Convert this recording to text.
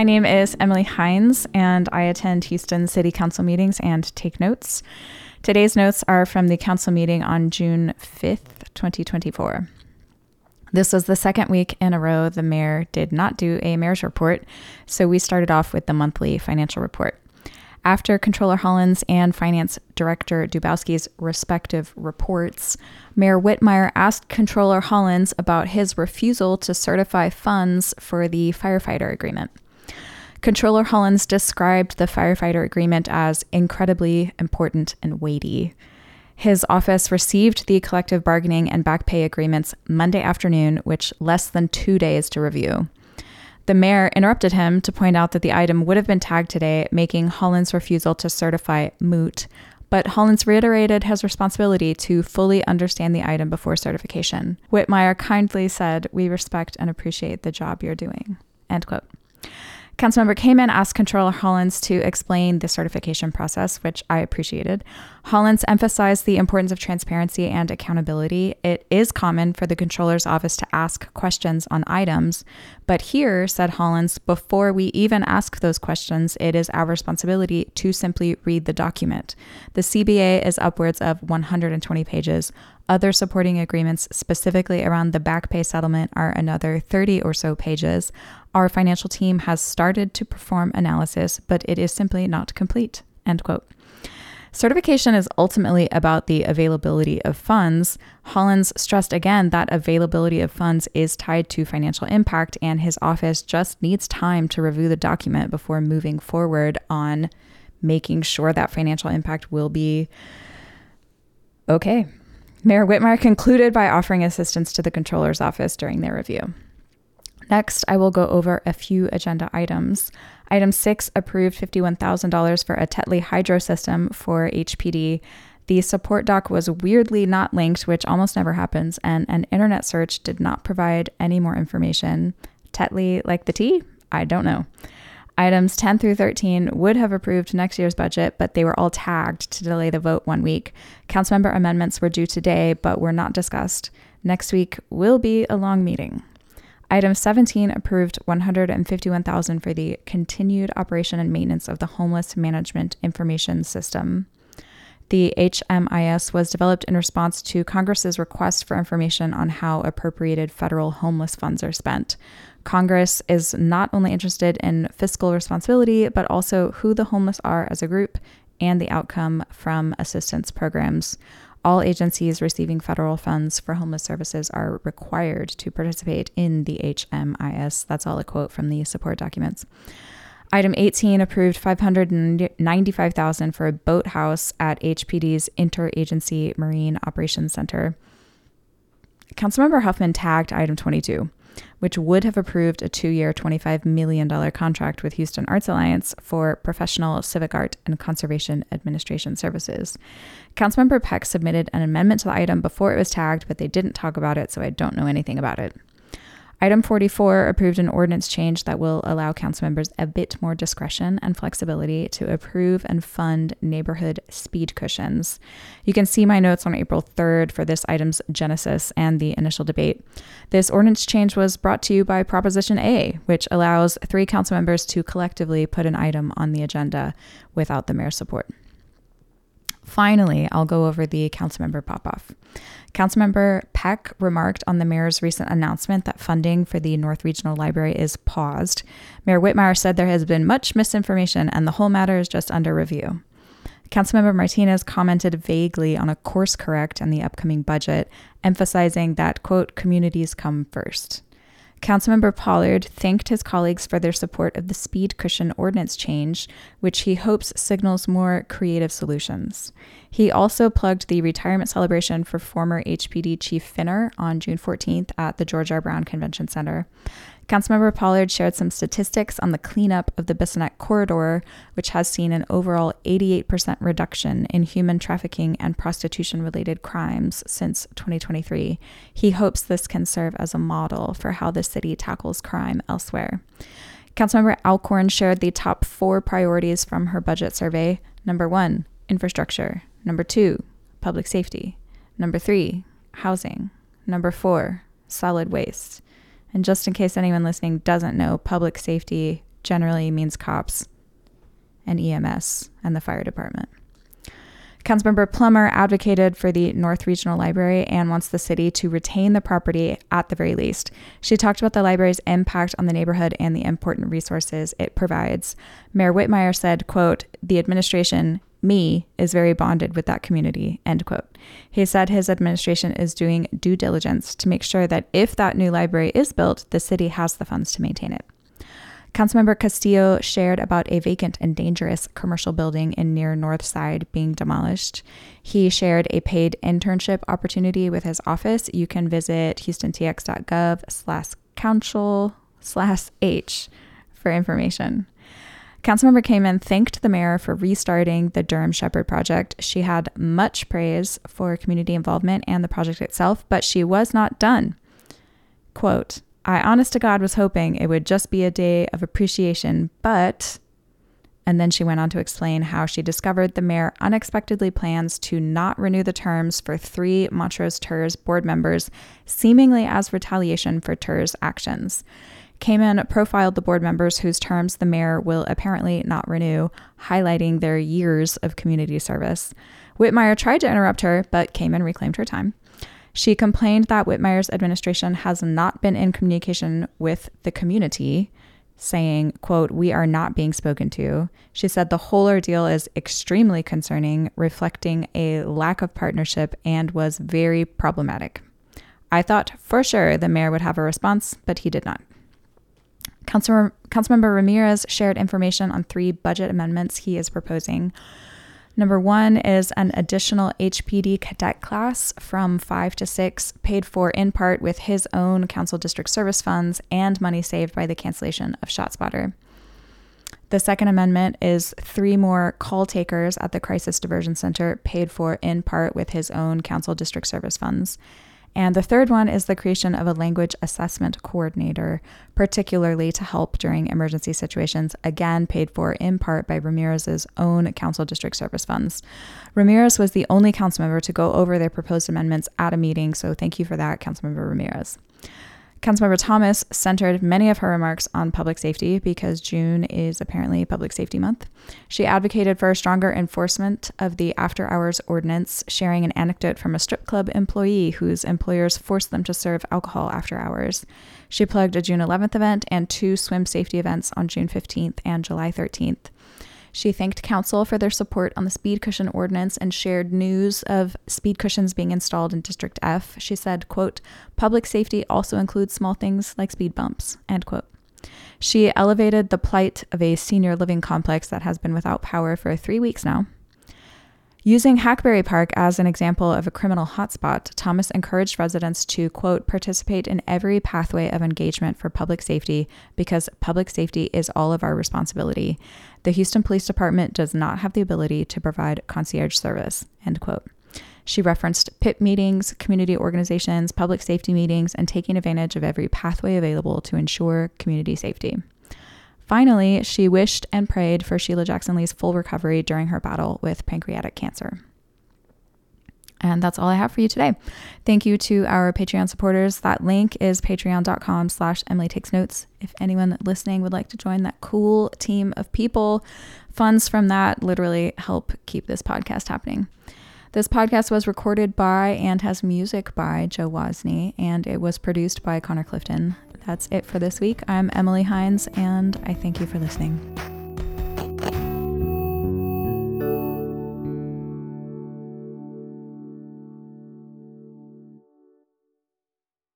My name is Emily Hines, and I attend Houston City Council meetings and take notes. Today's notes are from the council meeting on June 5th, 2024. This was the second week in a row the mayor did not do a mayor's report, so we started off with the monthly financial report. After Comptroller Hollins and Finance Director Dubowski's respective reports, Mayor Whitmire asked Comptroller Hollins about his refusal to certify funds for the firefighter agreement. Comptroller Hollins described the firefighter agreement as incredibly important and weighty. His office received the collective bargaining and back pay agreements Monday afternoon, which less than 2 days to review. The mayor interrupted him to point out that the item would have been tagged today, making Hollins' refusal to certify moot. But Hollins reiterated his responsibility to fully understand the item before certification. Whitmire kindly said, "We respect and appreciate the job you're doing." End quote. Councilmember Kamen asked Comptroller Hollins to explain the certification process, which I appreciated. Hollins emphasized the importance of transparency and accountability. It is common for the Comptroller's office to ask questions on items, but here, said Hollins, before we even ask those questions, it is our responsibility to simply read the document. The CBA is upwards of 120 pages. Other supporting agreements specifically around the back pay settlement are another 30 or so pages. Our financial team has started to perform analysis, but it is simply not complete. End quote. Certification is ultimately about the availability of funds. Hollins stressed again that availability of funds is tied to financial impact, and his office just needs time to review the document before moving forward on making sure that financial impact will be okay. Mayor Whitmire concluded by offering assistance to the Comptroller's office during their review. Next, I will go over a few agenda items. Item 6 approved $51,000 for a Tetley hydro system for HPD. The support doc was weirdly not linked, which almost never happens, and an internet search did not provide any more information. Tetley, like the tea? I don't know. Items 10 through 13 would have approved next year's budget, but they were all tagged to delay the vote 1 week. Councilmember amendments were due today, but were not discussed. Next week will be a long meeting. Item 17 approved $151,000 for the continued operation and maintenance of the Homeless Management Information System. The HMIS was developed in response to Congress's request for information on how appropriated federal homeless funds are spent. Congress is not only interested in fiscal responsibility, but also who the homeless are as a group and the outcome from assistance programs. All agencies receiving federal funds for homeless services are required to participate in the HMIS. That's all a quote from the support documents. Item 18 approved $595,000 for a boathouse at HPD's Interagency Marine Operations Center. Councilmember Huffman tagged item 22, which would have approved a 2-year, $25 million contract with Houston Arts Alliance for professional civic art and conservation administration services. Councilmember Peck submitted an amendment to the item before it was tagged, but they didn't talk about it, so I don't know anything about it. Item 44 approved an ordinance change that will allow council members a bit more discretion and flexibility to approve and fund neighborhood speed cushions. You can see my notes on April 3rd for this item's genesis and the initial debate. This ordinance change was brought to you by Proposition A, which allows 3 council members to collectively put an item on the agenda without the mayor's support. Finally, I'll go over the councilmember pop-off. Councilmember Peck remarked on the mayor's recent announcement that funding for the North Regional Library is paused. Mayor Whitmire said there has been much misinformation and the whole matter is just under review. Councilmember Martinez commented vaguely on a course correct in the upcoming budget, emphasizing that, quote, communities come first. Councilmember Pollard thanked his colleagues for their support of the speed cushion ordinance change, which he hopes signals more creative solutions. He also plugged the retirement celebration for former HPD Chief Finner on June 14th at the George R. Brown Convention Center. Councilmember Pollard shared some statistics on the cleanup of the Bissonnette corridor, which has seen an overall 88% reduction in human trafficking and prostitution-related crimes since 2023. He hopes this can serve as a model for how the city tackles crime elsewhere. Councilmember Alcorn shared the top 4 priorities from her budget survey. Number 1, infrastructure. Number 2, public safety. Number 3, housing. Number 4, solid waste. And just in case anyone listening doesn't know, public safety generally means cops and EMS and the fire department. Councilmember Plummer advocated for the North Regional Library and wants the city to retain the property at the very least. She talked about the library's impact on the neighborhood and the important resources it provides. Mayor Whitmire said, quote, "The administration, me, is very bonded with that community," end quote. He said his administration is doing due diligence to make sure that if that new library is built, the city has the funds to maintain it. Councilmember Castillo shared about a vacant and dangerous commercial building in near North Side being demolished. He shared a paid internship opportunity with his office. You can visit houstontx.gov/council/H for information. Councilmember Kamen thanked the mayor for restarting the Durham Shepherd project. She had much praise for community involvement and the project itself, but she was not done. Quote, "I honest to God was hoping it would just be a day of appreciation, but," and then she went on to explain how she discovered the mayor unexpectedly plans to not renew the terms for 3 Montrose TERS board members, seemingly as retaliation for TERS actions. Kamen profiled the board members whose terms the mayor will apparently not renew, highlighting their years of community service. Whitmire tried to interrupt her, but Kamen reclaimed her time. She complained that Whitmire's administration has not been in communication with the community, saying, quote, "We are not being spoken to." She said the whole ordeal is extremely concerning, reflecting a lack of partnership, and was very problematic. I thought for sure the mayor would have a response, but he did not. Councilmember Ramirez shared information on 3 budget amendments he is proposing. Number 1 is an additional HPD cadet class from 5 to 6, paid for in part with his own council district service funds and money saved by the cancellation of ShotSpotter. The second amendment is 3 more call takers at the Crisis Diversion Center, paid for in part with his own council district service funds. And the third one is the creation of a language assessment coordinator, particularly to help during emergency situations, again paid for in part by Ramirez's own council district service funds. Ramirez was the only council member to go over their proposed amendments at a meeting, so thank you for that, Councilmember Ramirez. Councilmember Thomas centered many of her remarks on public safety because June is apparently Public Safety Month. She advocated for a stronger enforcement of the after-hours ordinance, sharing an anecdote from a strip club employee whose employers forced them to serve alcohol after hours. She plugged a June 11th event and 2 swim safety events on June 15th and July 13th. She thanked council for their support on the speed cushion ordinance and shared news of speed cushions being installed in District F. She said, quote, "Public safety also includes small things like speed bumps," end quote. She elevated the plight of a senior living complex that has been without power for 3 weeks now. Using Hackberry Park as an example of a criminal hotspot, Thomas encouraged residents to, quote, "participate in every pathway of engagement for public safety because public safety is all of our responsibility. The Houston Police Department does not have the ability to provide concierge service," end quote. She referenced PIP meetings, community organizations, public safety meetings, and taking advantage of every pathway available to ensure community safety. Finally, she wished and prayed for Sheila Jackson Lee's full recovery during her battle with pancreatic cancer. And that's all I have for you today. Thank you to our Patreon supporters. That link is patreon.com/EmilyTakesNotes. If anyone listening would like to join that cool team of people, funds from that literally help keep this podcast happening. This podcast was recorded by and has music by Joe Wozni, and it was produced by Connor Clifton. That's it for this week. I'm Emily Hines, and I thank you for listening.